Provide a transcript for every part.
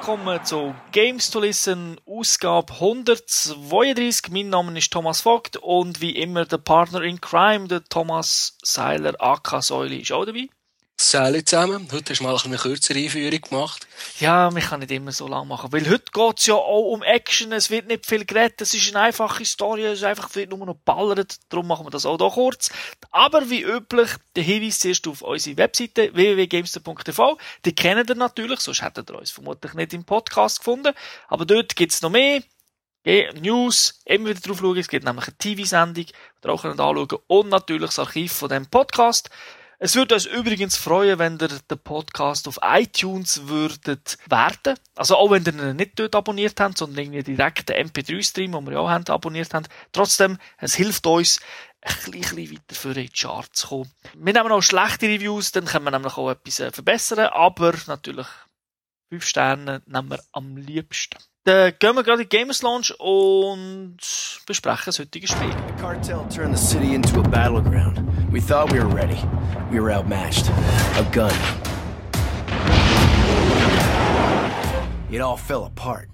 willkommen zu Games to Listen, Ausgabe 132. Mein Name ist Thomas Vogt und wie immer der Partner in Crime, der Thomas Seiler, aka Säuli, ist auch dabei. Salut zusammen. Heute hast du mal eine kürzere Einführung gemacht. Ja, man kann nicht immer so lang machen, weil heute geht's ja auch um Action, es wird nicht viel geredet, es ist eine einfache Story, es ist einfach wird nur noch ballert, darum machen wir das auch hier kurz. Aber wie üblich, der Hinweis zuerst auf unsere Webseite www.gamester.tv, die kennt ihr natürlich, sonst hättet ihr uns vermutlich nicht im Podcast gefunden, aber dort gibt's noch mehr. News, immer wieder drauf schauen, es gibt nämlich eine TV-Sendung, die ihr auch anschauen könnt und natürlich das Archiv von diesem Podcast. Es würde uns übrigens freuen, wenn ihr den Podcast auf iTunes würdet werten. Also auch wenn ihr ihn nicht dort abonniert habt, sondern irgendwie direkt den MP3-Stream, den wir ja auch haben, abonniert habt. Trotzdem, es hilft uns, ein bisschen weiter für die Charts zu kommen. Wir nehmen auch schlechte Reviews, dann können wir nämlich auch etwas verbessern, aber natürlich 5 Sterne nehmen wir am liebsten. Dann gehen wir gerade in die Gamers Lounge und besprechen das heutige Spiel. The cartel turned the city into a battleground. We thought we were ready. We were outmatched. Outgunned. It all fell apart.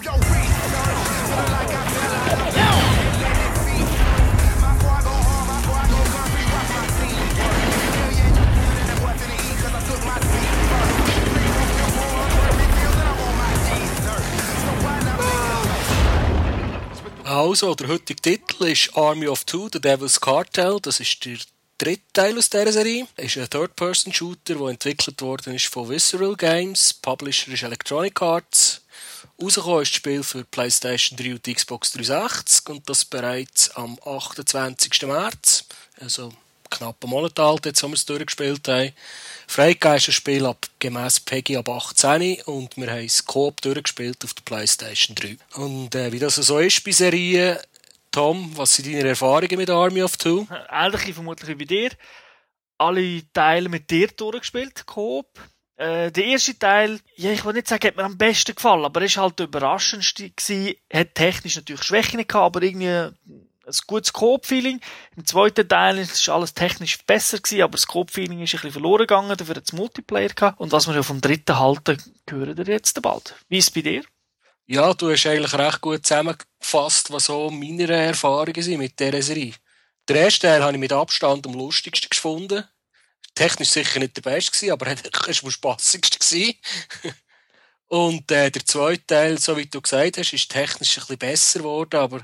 Also, der heutige Titel ist Army of Two, The Devil's Cartel. Das ist der dritte Teil aus dieser Serie. Es ist ein Third-Person-Shooter, der entwickelt worden ist von Visceral Games. Publisher ist Electronic Arts. Rausgekommen ist das Spiel für PlayStation 3 und Xbox 360 und das bereits am 28. März. Also knapp einen Monat alt, jetzt haben wir es durchgespielt haben. Freigegeben ist ein Spiel gemäss PEGI ab 18 und wir haben es Coop durchgespielt auf der PlayStation 3. Und wie das so ist bei Serien, Tom, was sind deine Erfahrungen mit Army of Two? Ähnlich vermutlich wie bei dir. Alle Teile mit dir durchgespielt, Coop. Der erste Teil, ja, ich will nicht sagen, hat mir am besten gefallen, aber es war halt der überraschendste gewesen. Hat technisch natürlich Schwächen gehabt, aber irgendwie ein gutes Coop-Feeling. Im zweiten Teil ist alles technisch besser gewesen, aber das Coop-Feeling ist ein bisschen verloren gegangen, dafür hat es Multiplayer gehabt. Und was wir ja vom dritten halten, hören wir jetzt bald. Wie ist es bei dir? Ja, du hast eigentlich recht gut zusammengefasst, was so meine Erfahrungen sind mit dieser Serie. Den ersten Teil habe ich mit Abstand am lustigsten gefunden. Technisch sicher nicht der beste, aber es war am spassigsten. Und der zweite Teil, so wie du gesagt hast, ist technisch ein bisschen besser geworden, aber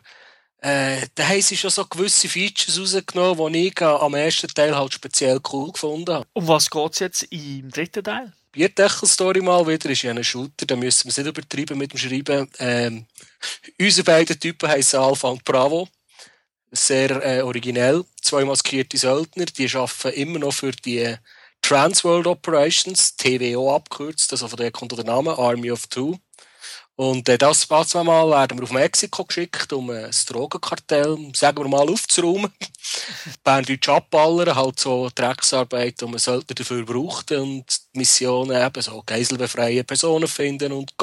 da haben sie schon so gewisse Features rausgenommen, die ich am ersten Teil halt speziell cool gefunden habe. Um was geht es jetzt im dritten Teil? Bierdeckel-Story mal wieder, ist ja ein Shooter, da müssen wir es nicht übertreiben mit dem Schreiben. Unsere beiden Typen heissen Alpha und Bravo. Sehr originell. 2 maskierte Söldner, die arbeiten immer noch für die Transworld Operations, TWO abgekürzt, also von der kommt der Name, Army of Two. Und das Mal werden wir auf Mexiko geschickt, um ein Drogenkartell, sagen wir mal, aufzuräumen. Berndeutsch abballern, halt so Drecksarbeit, die man Söldner dafür braucht. Und die Missionen eben so Geisel befreien, Personen finden und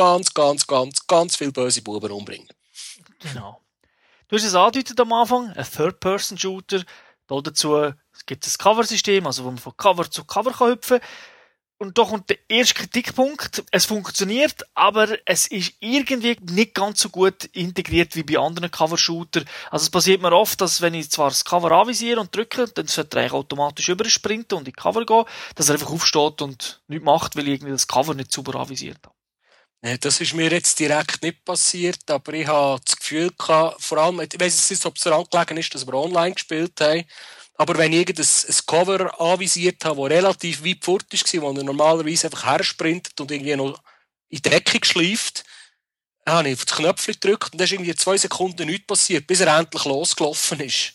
ganz viele böse Buben umbringen. Genau. Du hast es angedeutet am Anfang, ein Third-Person-Shooter. Dazu gibt es ein Cover-System, also wo man von Cover zu Cover hüpfen kann. Und da kommt der erste Kritikpunkt. Es funktioniert, aber es ist irgendwie nicht ganz so gut integriert wie bei anderen Cover-Shooter. Also es passiert mir oft, dass wenn ich zwar das Cover anvisiere und drücke, dann sollte er automatisch übersprinten und in die Cover gehen, dass er einfach aufsteht und nichts macht, weil ich irgendwie das Cover nicht sauber anvisiert habe. Das ist mir jetzt direkt nicht passiert, aber ich habe das Gefühl gehabt, vor allem, ich weiss nicht, ob es daran gelegen ist, dass wir online gespielt haben, aber wenn ich ein Cover anvisiert habe, das relativ weit fort war, wo er normalerweise einfach hersprintet und irgendwie noch in die Deckung schleift, habe ich auf das Knöpfchen gedrückt und dann ist irgendwie 2 Sekunden nichts passiert, bis er endlich losgelaufen ist.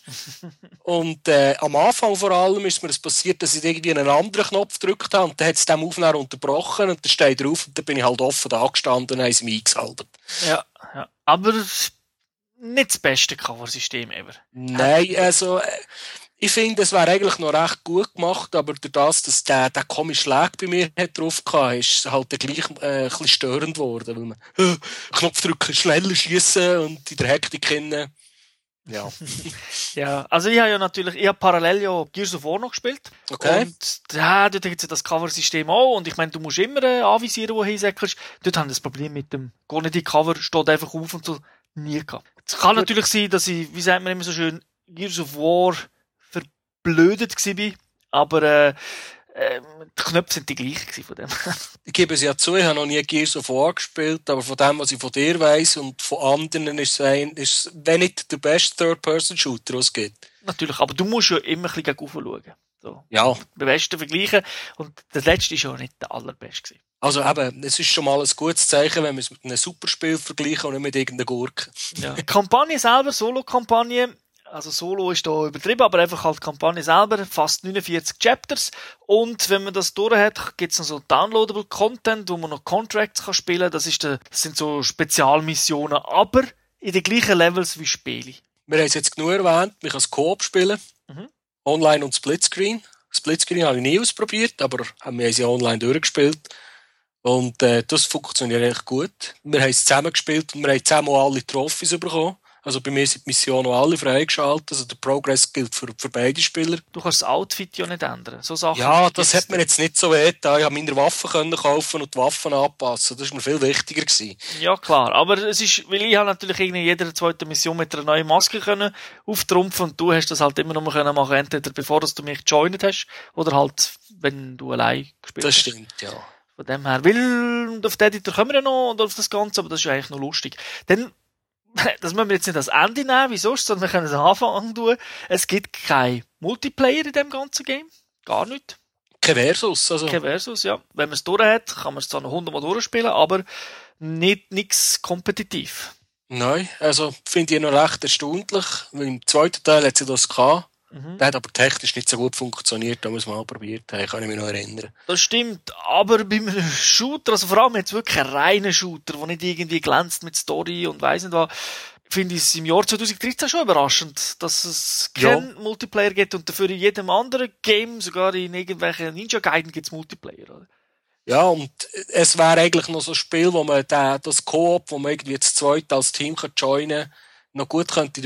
Und am Anfang vor allem ist mir das passiert, dass ich irgendwie einen anderen Knopf gedrückt habe und dann hat es dem Aufnahme unterbrochen und dann steht drauf und dann bin ich halt offen da gestanden und haben sie mich eingesalbt. Ja. Aber nicht das beste Cover-System ever. Nein, also ich finde, es wäre eigentlich noch recht gut gemacht, aber durch das, dass der komische Lag bei mir hat drauf hatte, ist es halt gleich ein bisschen störend geworden, weil man Knopf drücken, schneller schiessen und in der Hektik Ja. Ja, also ich habe parallel ja Gears of War noch gespielt. Okay. Und ja, dort gibt es ja das Cover-System auch. Und ich meine, du musst immer anvisieren, wo du hinsäckelst. Dort haben wir das Problem mit dem gar nicht die Cover, steht einfach auf und so. Nie gehabt. Es kann natürlich sein, dass ich, wie sagt man immer so schön, Gears of War verblödet war. Aber die Knöpfe sind die gleichen von dem. Ich gebe es ja zu, ich habe noch nie Gears of War gespielt, aber von dem, was ich von dir weiss und von anderen, ist es wenn nicht der beste Third-Person-Shooter, den es gibt. Natürlich, aber du musst ja immer ein bisschen gegen schauen. So. Ja. Die besten vergleichen. Und der letzte war ja nicht der allerbeste gewesen. Also eben, es ist schon mal ein gutes Zeichen, wenn wir es mit einem Superspiel vergleichen und nicht mit irgendeiner Gurke. Ja. Die Kampagne selber, Solo-Kampagne, also Solo ist da übertrieben, aber einfach halt die Kampagne selber, fast 49 Chapters. Und wenn man das durch hat, gibt es noch so downloadable Content, wo man noch Contracts kann spielen. Das sind so Spezialmissionen, aber in den gleichen Levels wie Spiele. Wir haben es jetzt genug erwähnt, man kann es Coop spielen. Online und Splitscreen. Splitscreen habe ich nie ausprobiert, aber wir haben es ja online durchgespielt. Und das funktioniert echt gut. Wir haben es zusammen gespielt und wir haben zusammen auch alle Trophys bekommen. Also bei mir sind die Missionen alle freigeschaltet. Also der Progress gilt für beide Spieler. Du kannst das Outfit ja nicht ändern. So Sachen ja, das hat mir jetzt nicht so weh getan. Ich konnte meine Waffen kaufen und die Waffen anpassen. Das war mir viel wichtiger gewesen. Ja, klar. Aber es ist, weil ich habe natürlich in jeder zweiten Mission mit einer neuen Maske können auftrumpfen und du hast das halt immer noch mal können machen, entweder bevor du mich joined hast oder halt, wenn du allein gespielt hast. Das stimmt, ja. Von dem her. Weil auf den Editor kommen wir ja noch und auf das Ganze, aber das ist eigentlich noch lustig. Dann, das müssen wir jetzt nicht als Ende nehmen, wie sonst, sondern wir können es am Anfang tun. Es gibt kein Multiplayer in dem ganzen Game. Gar nicht. Kein Versus, also. Kein Versus, ja. Wenn man es durch hat, kann man es zwar noch 100-mal durchspielen, aber nichts kompetitiv. Nein, also finde ich noch recht erstaunlich. Im zweiten Teil hat sie das gehabt. Der hat aber technisch nicht so gut funktioniert, da muss man mal probiert haben, kann ich mich noch erinnern. Das stimmt, aber bei einem Shooter, also vor allem jetzt wirklich einen reinen Shooter, der nicht irgendwie glänzt mit Story und weiss nicht was, finde ich es im Jahr 2013 schon überraschend, dass es keinen Multiplayer gibt und dafür in jedem anderen Game, sogar in irgendwelchen Ninja Gaiden gibt es Multiplayer, oder? Ja, und es wäre eigentlich noch so ein Spiel, wo man das Koop, wo man irgendwie zu zweit als Team joinen kann, noch gut könnte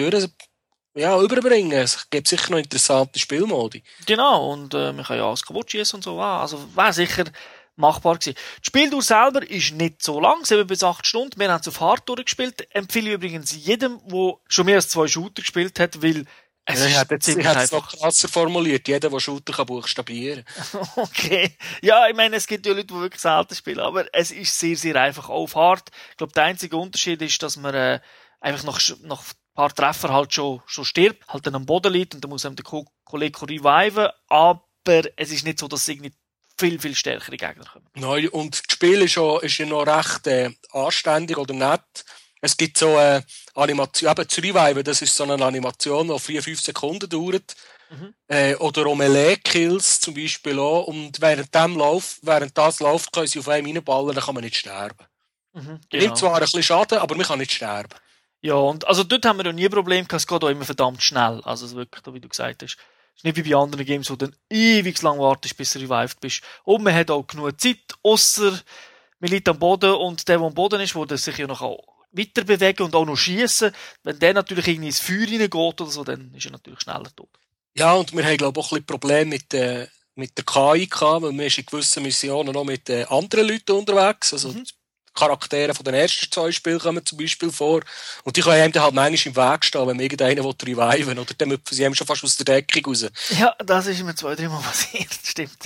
überbringen. Es gibt sicher noch interessante Spielmodi. Genau, und man kann ja alles kaputt schießen und so. Also wäre sicher machbar gewesen. Die Spieldauer selber ist nicht so lang, 7 bis 8 Stunden. Wir haben es auf Hard durchgespielt. Empfehle ich übrigens jedem, der schon mehr als 2 Shooter gespielt hat, weil ich hätte es noch krasser formuliert. Jeder, der Shooter kann buchstabieren. Okay. Ja, ich meine, es gibt ja Leute, die wirklich selten spielen, aber es ist sehr, sehr einfach auch auf Hard. Ich glaube, der einzige Unterschied ist, dass man einfach nach ein paar Treffer halt schon stirbt, halt dann am Boden liegt und dann muss einem der Kollege reviven, aber es ist nicht so, dass es irgendwie viel, viel stärkere Gegner kommen. Nein, und das Spiel ist ja noch recht anständig oder nett. Es gibt so eine Animation, eben zu reviven, das ist so eine Animation, die 4-5 Sekunden dauert. Oder auch Melee-Kills zum Beispiel auch. Und während das läuft, können sie auf einem reinballen, dann kann man nicht sterben. Genau. Nimmt zwar ein bisschen Schaden, aber man kann nicht sterben. Ja, und also dort haben wir ja nie ein Problem gehabt, es geht auch immer verdammt schnell. Also wirklich, wie du gesagt hast. Es ist nicht wie bei anderen Games, wo du dann ewig lang wartest, bis du revived bist. Und man hat auch genug Zeit, ausser man liegt am Boden und der am Boden ist, der sich ja noch weiter bewegen und auch noch schiessen. Wenn der natürlich irgendwie ins Feuer reingeht oder so, dann ist er natürlich schneller tot. Ja, und wir haben, glaube ich, auch ein bisschen Probleme mit der KI gehabt, weil wir in gewissen Missionen noch mit anderen Leuten unterwegs. Also, Charaktere von den ersten 2 Spielen kommen zum Beispiel vor. Und die können einem dann halt manchmal im Weg stehen, wenn man irgendeinen reviven will. Oder dann müssen sie einem schon fast aus der Deckung raus. Ja, das ist mir 2-3 Mal passiert, stimmt.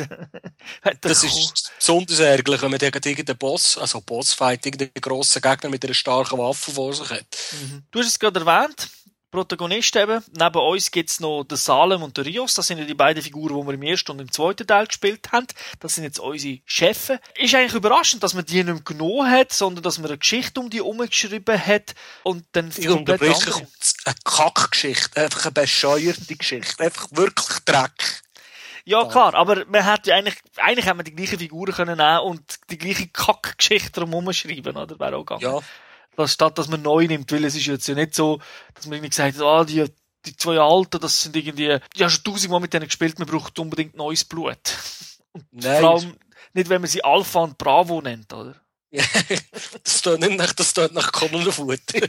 Das ist besonders ärgerlich, wenn man irgendeinen Bossfight, irgendeinen grossen Gegner mit einer starken Waffe vor sich hat. Du hast es gerade erwähnt. Protagonisten eben. Neben uns gibt's noch den Salem und den Rios. Das sind ja die beiden Figuren, die wir im ersten und im zweiten Teil gespielt haben. Das sind jetzt unsere Chefs. Ist eigentlich überraschend, dass man die nicht mehr genommen hat, sondern dass man eine Geschichte um die herumgeschrieben hat und dann komplett eine Kackgeschichte. Einfach eine bescheuerte Geschichte. Einfach wirklich Dreck. Ja, klar, aber man hat ja eigentlich haben wir die gleichen Figuren können nehmen und die gleiche Kackgeschichte drum schreiben, oder? Wäre auch gegangen. Ja. Statt dass man neu nimmt, weil es ist jetzt ja nicht so, dass man irgendwie gesagt hat, die 2 Alten, das sind irgendwie, ja schon 1000-mal mit denen gespielt, man braucht unbedingt neues Blut. Und Nein. vor allem nicht, wenn man sie Alpha und Bravo nennt, oder? Das tut nicht nach Kondofutter.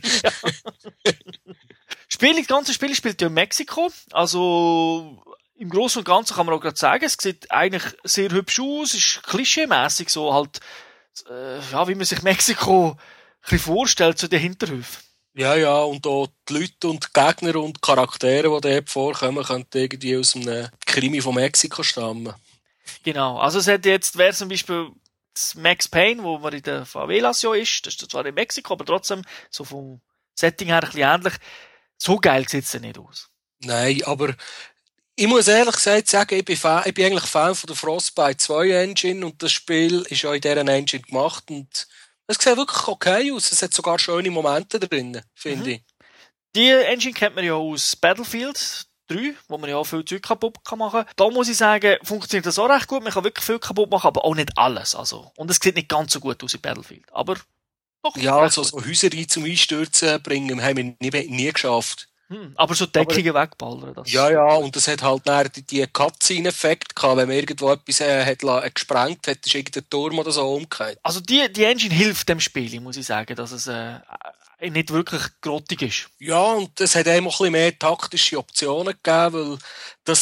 Das ganze Spiel spielt ja in Mexiko. Also, im Großen und Ganzen kann man auch gerade sagen, es sieht eigentlich sehr hübsch aus, ist klischeemässig so halt, wie man sich Mexiko ein bisschen vorstellt, so die Hinterhöfe. Ja, und auch die Leute und die Gegner und die Charaktere, die dort vorkommen, könnten irgendwie aus einem Krimi von Mexiko stammen. Genau. Also es hat jetzt, wäre zum Beispiel das Max Payne, wo man in der Favelas ja ist, das ist zwar in Mexiko, aber trotzdem so vom Setting her ein bisschen ähnlich. So geil sieht es ja nicht aus. Nein, aber ich muss ehrlich gesagt sagen, ich bin eigentlich Fan von der Frostbite 2 Engine und das Spiel ist ja in dieser Engine gemacht und es sieht wirklich okay aus. Es hat sogar schöne Momente drin, finde ich. Die Engine kennt man ja aus Battlefield 3, wo man ja auch viel Zeug kaputt machen kann. Da muss ich sagen, funktioniert das auch recht gut. Man kann wirklich viel kaputt machen, aber auch nicht alles. Also. Und es sieht nicht ganz so gut aus in Battlefield. Aber doch. Ja, also so Häuser zum Einstürzen bringen, haben wir nie geschafft. Aber so Deckungen wegballern. Das ja, und es hat halt dann die Cutscene-Effekt gehabt, wenn man irgendwo etwas gesprengt hat, ist irgendein Turm oder so umgekehrt. Also die Engine hilft dem Spiel, muss ich sagen, dass es nicht wirklich grottig ist. Ja, und es hat einem auch ein bisschen mehr taktische Optionen gegeben, weil das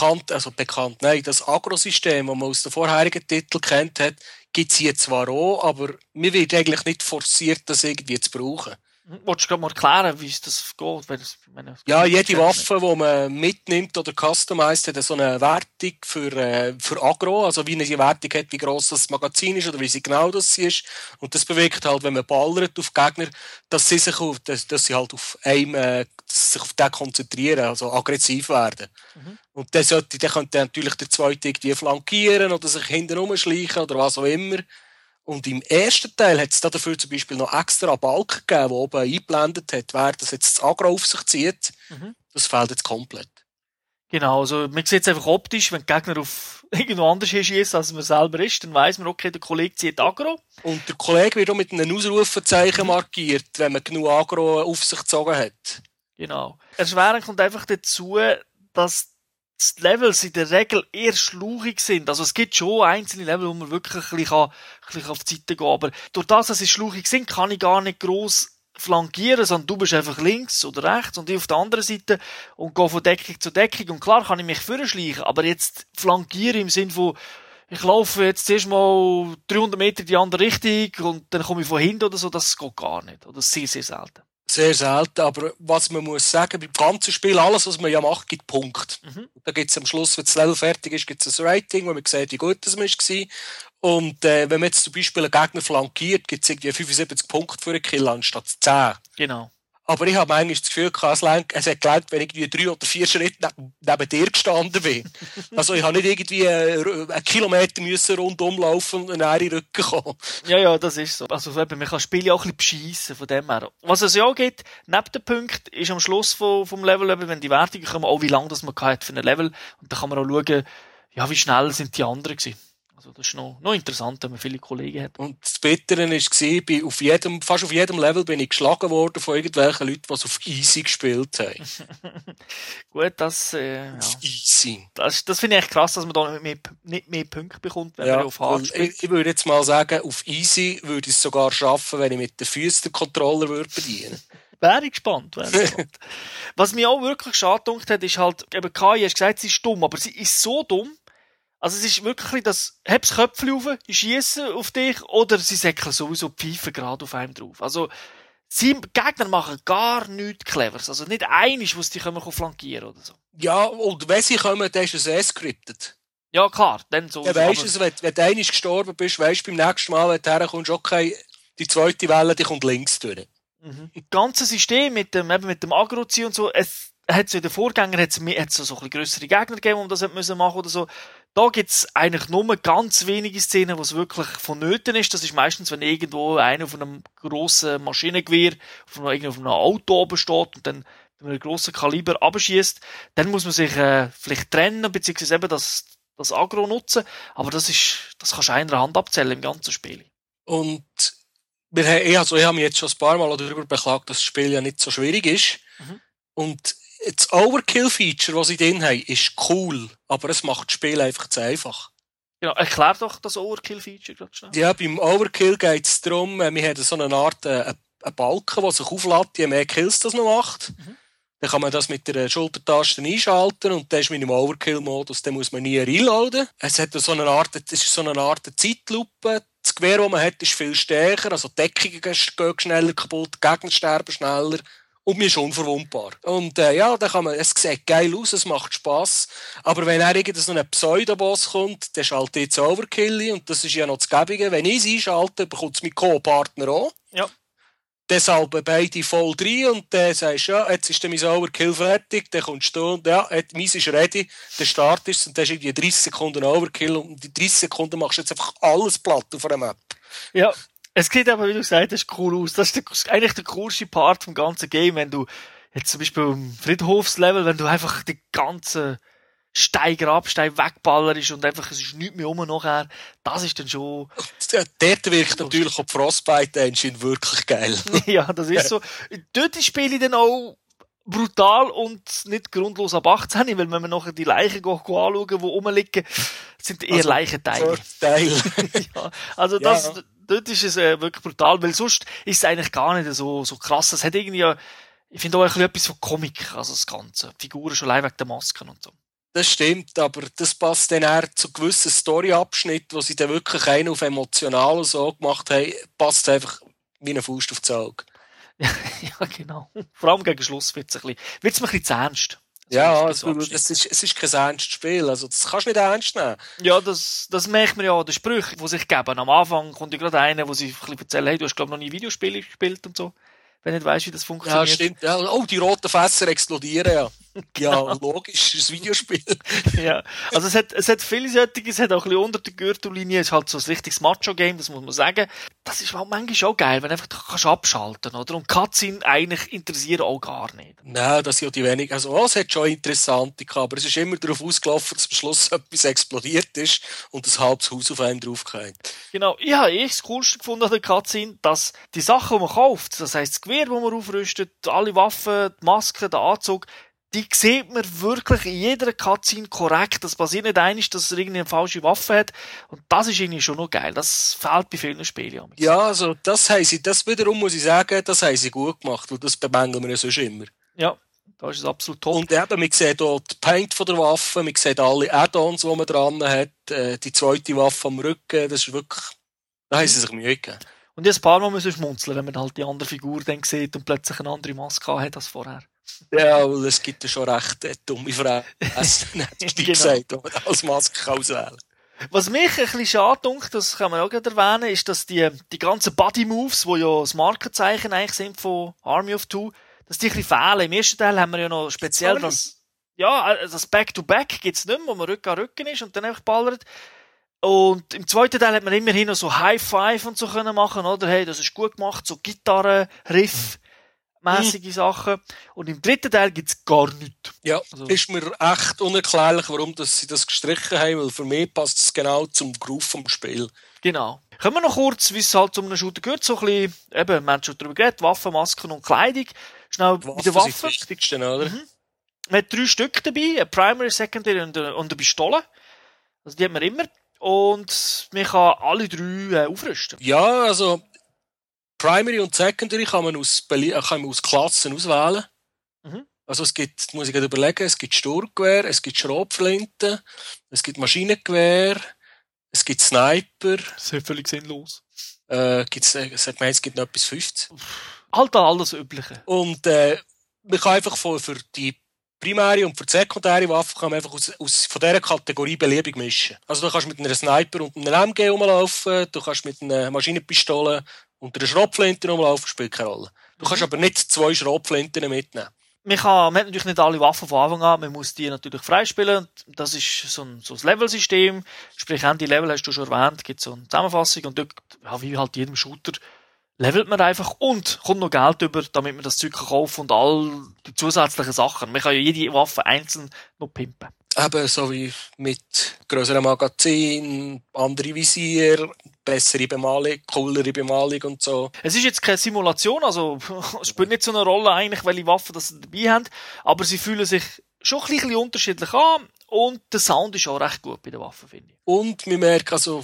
das Agro-System, das man aus den vorherigen Titeln kennt hat, gibt es hier zwar auch, aber mir wird eigentlich nicht forciert, das irgendwie zu brauchen. Wolltest du mal erklären, wie das geht? Ja, jede Waffe, die man mitnimmt oder customized, hat so eine Wertung für Agro, also wie eine Wertung hat, wie gross das Magazin ist oder wie sie genau das ist. Und das bewirkt halt, wenn man ballert auf Gegner, dass sie sich halt auf sich auf den konzentrieren, also aggressiv werden. Und dann könnte natürlich der Zweite irgendwie flankieren oder sich hinten rumschleichen oder was auch immer. Und im ersten Teil hat es dafür zum Beispiel noch extra Balken gegeben, der oben eingeblendet hat, wer das jetzt das Agro auf sich zieht. Das fehlt jetzt komplett. Genau, also man sieht es einfach optisch, wenn der Gegner auf irgendwo anders schießt, als man selber ist, dann weiss man, okay, der Kollege zieht Agro. Und der Kollege wird auch mit einem Ausrufezeichen markiert, wenn man genug Agro auf sich gezogen hat. Genau. Erschwerend kommt einfach dazu, dass die Levels in der Regel eher schlauchig sind. Also es gibt schon einzelne Level, wo man wirklich ein bisschen auf die Seite gehen. Aber durch das, dass sie schlauchig sind, kann ich gar nicht gross flankieren, sondern du bist einfach links oder rechts und ich auf der anderen Seite und gehe von Deckung zu Deckung. Und klar kann ich mich vorschleichen, aber jetzt flankieren im Sinn von, ich laufe jetzt zuerst mal 300 Meter in die andere Richtung und dann komme ich von hinten oder so, das geht gar nicht. Oder sehr, sehr selten. Sehr selten, aber was man muss sagen, beim ganzen Spiel, alles, was man ja macht, gibt Punkte. Da gibt es am Schluss, wenn das Level fertig ist, gibt es ein Rating, wo man sieht, wie gut das man war. Und wenn man jetzt zum Beispiel einen Gegner flankiert, gibt es irgendwie 75 Punkte für einen Kill anstatt 10. Genau. Aber ich habe eigentlich das Gefühl gehabt, es hat gelernt, wenn ich irgendwie 3 oder 4 Schritte neben dir gestanden bin. Also ich habe nicht irgendwie einen Kilometer müssen rundum laufen und in den Rücken kommen. Ja, das ist so. Also eben, man kann Spiele auch ein bisschen bescheissen von dem her. Was es ja auch gibt, neben dem Punkt, ist am Schluss vom Level, wenn die Wertungen kommen, auch wie lange das man hat für ein Level. Und dann kann man auch schauen, ja, wie schnell sind die anderen gewesen. Also das ist noch interessant, wenn man viele Kollegen hat. Und das Bittere war, fast auf jedem Level bin ich geschlagen worden von irgendwelchen Leuten, die es auf Easy gespielt haben. Gut, das Easy. Das finde ich echt krass, dass man da nicht mehr Punkte bekommt, wenn man auf Hard spielt. Ich würde jetzt mal sagen, auf Easy würde ich es sogar schaffen, wenn ich mit den Füßen den Controller bedienen würde. Wäre ich gespannt. Was mir auch wirklich schade gedacht hat, ist halt, eben KI, hast gesagt, sie ist dumm, aber sie ist so dumm. Also es ist wirklich das, heb's Köpfchen auf, ich schiesse auf dich, oder sie säckeln sowieso Pfeifen gerade auf einem drauf. Also, die Gegner machen gar nichts Cleveres. Also nicht einiges, wo sie dich flankieren oder so. Ja, und wenn sie kommen, dann ist es scripted. Ja, klar, dann so. Ja, weisst du, wenn du einmal gestorben bist, weisst du beim nächsten Mal, wenn du herkommst, okay, die zweite Welle, die kommt links durch. Das ganze System mit dem Agro-Ziehen und so, es hat so in den Vorgängern so ein bisschen grössere Gegner gegeben, um das machen oder so. Da gibt's eigentlich nur ganz wenige Szenen, wo es wirklich vonnöten ist. Das ist meistens, wenn irgendwo einer auf einem grossen Maschinengewehr auf einem Auto oben steht und dann mit einem grossen Kaliber abschießt, dann muss man sich vielleicht trennen, beziehungsweise eben das Agro nutzen. Aber das kannst du einer Hand abzählen im ganzen Spiel. Und ich habe mich jetzt schon ein paar Mal darüber beklagt, dass das Spiel ja nicht so schwierig ist. Und das Overkill-Feature, das sie drin haben, ist cool, aber es macht das Spiel einfach zu einfach. Genau, erklär doch das Overkill-Feature gerade schnell. Ja, beim Overkill geht es darum, wir haben so eine Art einen Balken, der sich auflädt, je mehr Kills das noch macht. Dann kann man das mit der Schultertaste einschalten und dann ist man im Overkill-Modus, dann muss man nie reloaden. Es hat so eine Art Zeitlupe. Das Gewehr, das man hat, ist viel stärker, also die Deckungen gehen schneller kaputt, die Gegner sterben schneller. Und man ist unverwundbar. Und ja, dann kann man, es sieht geil aus, es macht Spass. Aber wenn er so ein Pseudoboss kommt, dann schaltet jetzt Overkill und das ist ja noch das Gäbige. Wenn ich es einschalte, bekommt es mein Co-Partner auch. Ja. Dann salben beide voll rein und dann sagst du, ja, jetzt ist mein Overkill fertig, dann kommst du und ja, meins ist ready, dann startest du und dann ist irgendwie 30 Sekunden Overkill und in 30 Sekunden machst du jetzt einfach alles platt auf einer Map. Ja. Es geht aber, wie du gesagt hast, cool aus. Das ist eigentlich der coolste Part vom ganzen Game, wenn du jetzt zum Beispiel im Friedhofslevel, wenn du einfach die ganzen Stein wegballerst und einfach, es ist nichts mehr nachher, das ist dann schon... Dort wirkt natürlich auch die Frostbite Engine wirklich geil. Ja, das ist so. Dort spiele ich dann auch brutal und nicht grundlos ab 18, weil wenn wir nachher die Leichen anschauen, die rumliegen, sind eher also, Leichenteile. Ja, also das... Ja. Dort ist es wirklich brutal, weil sonst ist es eigentlich gar nicht so krass. Es hat irgendwie, ich finde auch ein bisschen etwas von Comic, also das Ganze. Die Figuren schon allein wegen der Masken und so. Das stimmt, aber das passt dann eher zu gewissen Story-Abschnitten, wo sie dann wirklich einen auf emotional so gemacht haben, passt einfach wie eine Faust auf das Auge. Ja, genau. Vor allem gegen Schluss wird's mir ein bisschen zu ernst. Ja, es ist kein ernstes Spiel, also das kannst du nicht ernst nehmen. Ja, das merkt man ja an den Sprüchen, die sich geben. Am Anfang kommt ja gerade einer, wo sie ein bisschen erzählen, hey, du hast glaube ich noch nie Videospiele gespielt und so, wenn du nicht weißt, wie das funktioniert. Ja, stimmt. Ja, oh, die roten Fässer explodieren, ja. Ja, logisch, ist ein Videospiel. Ja, also es hat viele solche, es hat auch ein bisschen unter der Gürtellinie, es ist halt so ein richtiges Macho-Game, das muss man sagen. Das ist halt manchmal auch geil, wenn du einfach kannst abschalten, oder? Und Cutscene eigentlich interessieren auch gar nicht. Nein, das sind ja die wenigen, also es hat schon interessante gehabt, aber es ist immer darauf ausgelaufen, dass am Schluss etwas explodiert ist und ein halbes Haus auf einem draufgefallen. Genau, ich habe das Coolste gefunden an der Cutscene, dass die Sachen, die man kauft, das heisst das Gewehr, das man aufrüstet, alle Waffen, die Maske, der Anzug, die sieht man wirklich in jeder Cutscene korrekt. Das passiert nicht einig, dass er irgendwie eine falsche Waffe hat. Und das ist irgendwie schon noch geil. Das fehlt bei vielen Spielen. Ja, also das wiederum muss ich sagen, das haben sie gut gemacht. Und das bemängeln wir ja sonst immer. Ja, da ist es absolut top. Und eben, man sieht auch die Paint von der Waffe, man sieht alle Add-ons, die man dran hat, die zweite Waffe am Rücken, das ist wirklich, da haben sie sich Mühe gegeben. Und jetzt ein paar Mal müssen wir schmunzeln, wenn man halt die andere Figur dann sieht und plötzlich eine andere Maske hat als vorher. Ja, weil es gibt ja schon recht dumme Fragen. Die gesagt, die man als Maske auswählen kann. Was mich ein bisschen schade dunkt, das kann man auch gerade erwähnen, ist, dass die ganzen Body-Moves, die ja das Markenzeichen eigentlich sind von Army of Two, dass die ein bisschen fehlen. Im ersten Teil haben wir ja noch speziell das Back-to-Back gibt's nicht mehr, wo man Rücken an Rücken ist und dann einfach ballert. Und im zweiten Teil hat man immerhin noch so High-Five und so können machen, oder? Hey, das ist gut gemacht, so Gitarren-Riff. Mäßige Sachen. Und im dritten Teil gibt's gar nichts. Ja, also, ist mir echt unerklärlich, warum sie das gestrichen haben, weil für mich passt es genau zum Groove vom Spiel. Genau. Können wir noch kurz, wie es halt zu einem Shooter gehört, so ein bisschen, eben, wir haben schon darüber geredet, Waffen, Masken und Kleidung. Schnell bei den Waffen. Das Wichtigste, oder? Man hat 3 Stück dabei, eine Primary, Secondary und eine Pistole. Also die hat man immer. Und man kann alle 3 aufrüsten. Ja, also Primary und Secondary kann man aus Klassen auswählen. Also es gibt, muss ich gerade überlegen, es gibt Sturmgewehr, es gibt Schrotflinten, es gibt Maschinengewehr, es gibt Sniper. Das ist völlig sinnlos. Es gibt noch etwas 50. Halt alles Übliche. Und man kann einfach für die primäre und für die sekundäre Waffe kann man einfach von dieser Kategorie beliebig mischen. Also du kannst mit einer Sniper und einem MG rumlaufen, du kannst mit einer Maschinenpistole und einer Schrotflinte rumlaufen, spielt keine Rolle. Du kannst aber nicht 2 Schrotflinten mitnehmen. Man hat natürlich nicht alle Waffen von Anfang an, man muss die natürlich freispielen. Das ist so ein Level-System. Sprich, die Level hast du schon erwähnt, gibt so eine Zusammenfassung und dort, ja, wie halt jedem Shooter, levelt man einfach und kommt noch Geld über, damit man das Zeug kaufen und all die zusätzlichen Sachen. Man kann ja jede Waffe einzeln noch pimpen. Eben, so wie mit grösseren Magazin, andere Visier, bessere Bemalung, coolere Bemalung und so. Es ist jetzt keine Simulation, also es spielt nicht so eine Rolle eigentlich, welche Waffen das sie dabei haben, aber sie fühlen sich schon ein bisschen unterschiedlich an und der Sound ist auch recht gut bei den Waffen, finde ich. Und wir merken, also,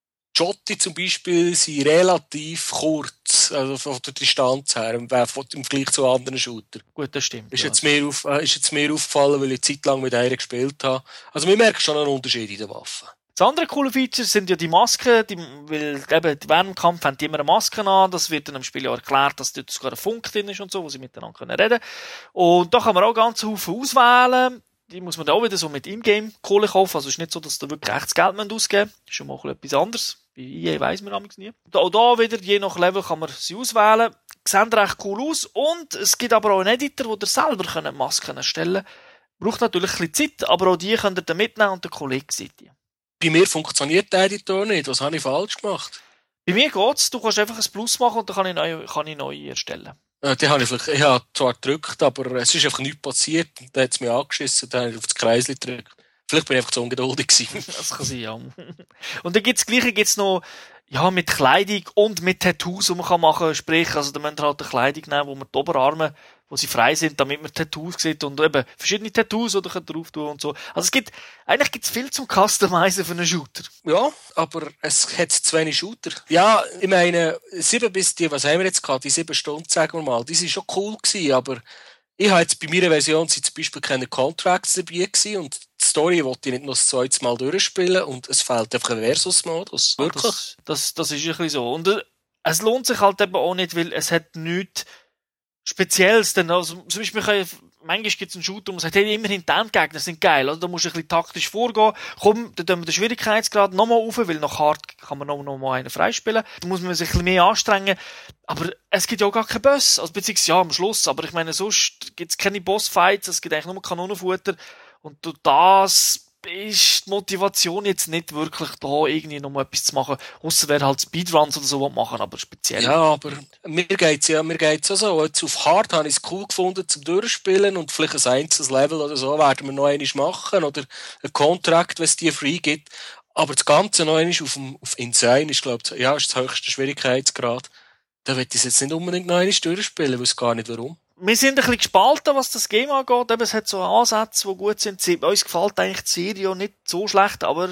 Jotti zum Beispiel sind relativ kurz, also von der Distanz her, im Vergleich zu anderen Shootern. Gut, das stimmt. Ist jetzt mir aufgefallen, weil ich zeitlang mit einer gespielt habe. Also wir merken schon einen Unterschied in den Waffen. Das andere coole Feature sind ja die Masken, weil eben während dem Kampf haben die immer eine Maske an, das wird dann im Spiel ja erklärt, dass dort sogar ein Funk drin ist und so, wo sie miteinander reden können. Und da kann man auch ganz Haufen auswählen. Die muss man dann auch wieder so mit Ingame-Kohle kaufen, also es ist nicht so, dass da wirklich echtes Geld ausgeben müssen. Das ist schon mal etwas anderes. Bei EA weiss man nämlich nie. Auch da wieder, je nach Level kann man sie auswählen. Sehen recht cool aus. Und es gibt aber auch einen Editor, der selber Masken erstellen kann. Braucht natürlich ein bisschen Zeit, aber auch die könnt ihr dann mitnehmen und der Kollege sieht die. Bei mir funktioniert der Editor nicht. Was habe ich falsch gemacht? Bei mir geht's. Du kannst einfach ein Plus machen und dann kann ich neu erstellen. Ich habe zwar gedrückt, aber es ist einfach nichts passiert. Dann hat es mich angeschissen, dann habe ich auf das Kreisli gedrückt. Vielleicht bin ich einfach zu ungeduldig gewesen. Das kann sein, ja. Und dann gibt's noch, ja, mit Kleidung und mit Tattoos, die man machen kann. Sprich, also, da müsst ihr halt eine Kleidung nehmen, wo man die Oberarme, wo sie frei sind, damit man Tattoos sieht und eben verschiedene Tattoos, oder könnt ihr drauf tun und so. Also eigentlich gibt's viel zum Customizen für einen Shooter. Ja, aber es hat zu wenig Shooter. Ja, ich meine, 7 bis die, was haben wir jetzt gehabt? Die 7 Stunden, sagen wir mal, die sind schon cool gewesen, aber ich habe jetzt bei meiner Version sind zum Beispiel keine Contracts dabei gewesen und die Story wollte ich nicht noch das zweites Mal durchspielen und es fehlt einfach ein Versus-Modus. Wirklich. Das ist ein bisschen so. Und es lohnt sich halt eben auch nicht, weil es hat nichts Spezielles. Denn also, zum Beispiel manchmal gibt es einen Shooter, wo man sagt, hey, immerhin die Endgegner sind geil. Also, da musst du ein bisschen taktisch vorgehen. Komm, dann tun wir den Schwierigkeitsgrad nochmal rauf, weil nach hart kann man noch mal einen freispielen. Da muss man sich ein bisschen mehr anstrengen. Aber es gibt ja auch gar keinen Boss. Also, beziehungsweise ja, am Schluss. Aber ich meine, sonst gibt es keine Bossfights. Es gibt eigentlich nur Kanonenfutter. Und durch das ist die Motivation jetzt nicht wirklich da, irgendwie noch mal etwas zu machen. Ausser wer halt Speedruns oder so machen, aber speziell. Ja, aber mir geht's auch so. Jetzt auf Hard habe ich es cool gefunden zum Durchspielen und vielleicht ein einzelnes Level oder so werden wir noch einmal machen oder ein Contract, wenn es die free gibt. Aber das Ganze noch einmal auf Insane ist, glaube ich, ja, ist das höchste Schwierigkeitsgrad. Da will ich es jetzt nicht unbedingt noch einmal durchspielen, ich weiß gar nicht warum. Wir sind ein bisschen gespalten, was das Game angeht. Eben, es hat so Ansätze, die gut sind. Uns gefällt eigentlich die Serie nicht so schlecht, aber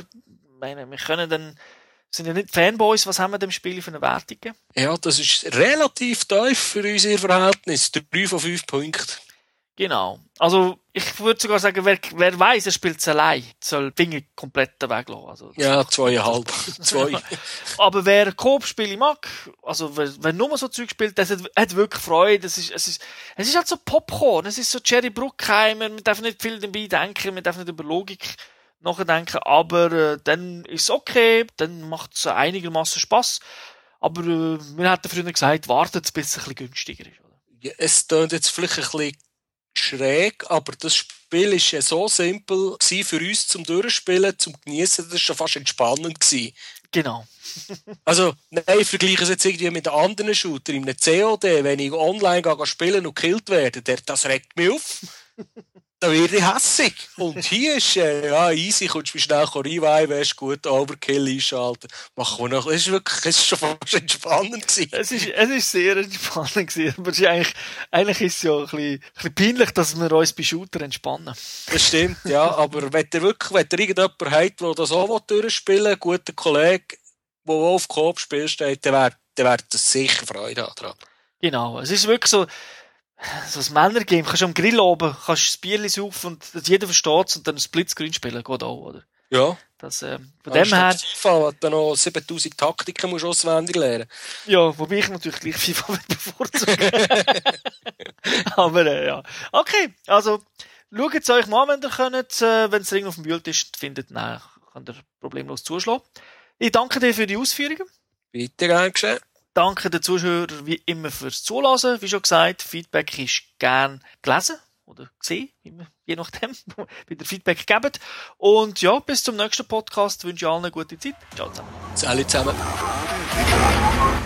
wir sind ja nicht Fanboys. Was haben wir dem Spiel für eine Wertung gegeben? Ja, das ist relativ tief für unser Verhältnis. 3 von 5 Punkten. Genau. Also, ich würde sogar sagen, wer weiss, er spielt es allein, soll die Finger komplett den Weg lassen. Also, ja, 2,5. 2. Aber wer Coop-Spiele mag, also wer nur so Zeug spielt, der hat wirklich Freude. Es ist halt so Popcorn, es ist so Jerry Bruckheimer, man darf nicht viel dabei denken, man darf nicht über Logik nachdenken, aber dann ist es okay, dann macht es einigermaßen Spass. Aber wir hatten früher gesagt, wartet, bis es ein bisschen günstiger ist. Oder? Ja, es klingt jetzt vielleicht ein bisschen schräg, aber das Spiel ist ja so simpel für uns zum Durchspielen, zum Genießen, das war schon fast entspannend gewesen. Genau. Also, nein, ich vergleiche es jetzt irgendwie mit anderen Shootern. In einem COD, wenn ich online gehe spielen und gekillt werde, das regt mich auf. Da werde ich hässig. Und hier ist, ja, easy, kommst du schnell reinweihen, wärst gut, Overkill einschalten. Machen wir noch. Es ist schon fast entspannend gewesen. Es ist sehr entspannend gewesen. Aber es ist eigentlich ist es ja ein bisschen peinlich, dass wir uns bei Shooter entspannen. Das stimmt, ja. Aber wenn ihr irgendjemand habt, der das auch durchspielen will, ein guter Kollege, der auf Coop Spiel steht, dann wird das sicher Freude haben. Genau. Es ist wirklich so ein Männergame. Kannst du am Grill oben, kannst das Bierchen saufen und jeder versteht es und dann ein Splitscreen spielen. Geht auch, oder? Ja. Das, von dem her. Wenn du noch 7000 Taktiken musst auswendig lernen. Ja, wobei ich natürlich gleich FIFA bevorzuge. Aber, ja. Okay. Also, schaut es euch mal an, wenn ihr könnt. Wenn es Ring auf dem Wühltisch findet, nein, könnt ihr problemlos zuschlagen. Ich danke dir für die Ausführungen. Bitte, gern geschehen. Danke den Zuschauern wie immer fürs Zuhören. Wie schon gesagt, Feedback ist gern gelesen oder gesehen, je nachdem, wie ihr Feedback gebt. Und ja, bis zum nächsten Podcast wünsche ich allen eine gute Zeit. Ciao zusammen. Salut zusammen.